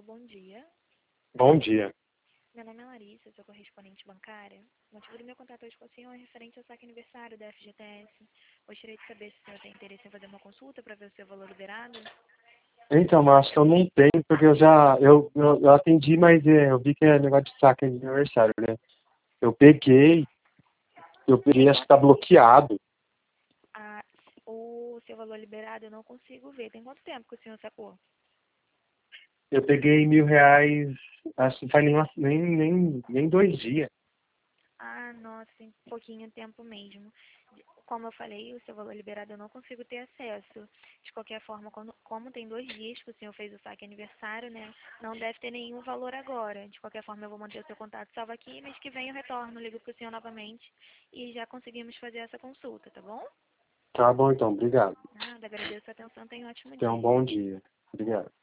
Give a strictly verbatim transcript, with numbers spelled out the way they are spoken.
bom dia. Bom dia. Meu nome é Larissa, sou correspondente bancária. O motivo do meu contato hoje com o senhor é referente ao saque aniversário da F G T S. Gostaria de saber se o senhor tem interesse em fazer uma consulta para ver o seu valor liberado. Então, mas acho que eu não tenho, porque eu já eu, eu, eu atendi, mas é, eu vi que é negócio de saque de aniversário, né? Eu peguei, eu peguei, Tem acho que quanto? tá bloqueado. Ah, o seu valor liberado eu não consigo ver. Tem quanto tempo que o senhor sacou? Eu peguei mil reais, acho que não faz nem, uma- nem, nem, nem dois dias. Ah, nossa, tem pouquinho tempo mesmo. Como eu falei, o seu valor liberado eu não consigo ter acesso. De qualquer forma, quando- como tem dois dias que o senhor fez o saque aniversário, né? Não deve ter nenhum valor agora. De qualquer forma, eu vou manter o seu contato salvo aqui. Mês que vem eu retorno, ligo para o senhor novamente e já conseguimos fazer essa consulta, tá bom? Tá bom, então, obrigado. Nada, agradeço a atenção. Tenha um ótimo Tenha um dia. bom dia. Obrigado.